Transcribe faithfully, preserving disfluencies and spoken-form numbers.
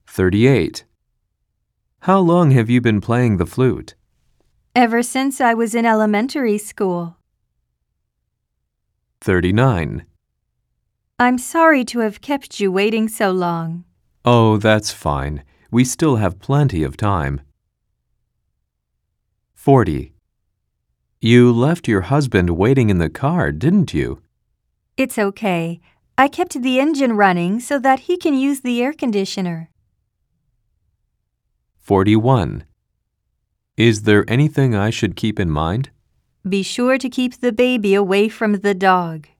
thirty-eight. How long have you been playing the flute? Ever since I was in elementary school. thirty-nine. I'm sorry to have kept you waiting so long. Oh, that's fine. We still have plenty of time. forty. You left your husband waiting in the car, didn't you? It's okay. I kept the engine running so that he can use the air conditioner. forty-one. Is there anything I should keep in mind? Be sure to keep the baby away from the dog.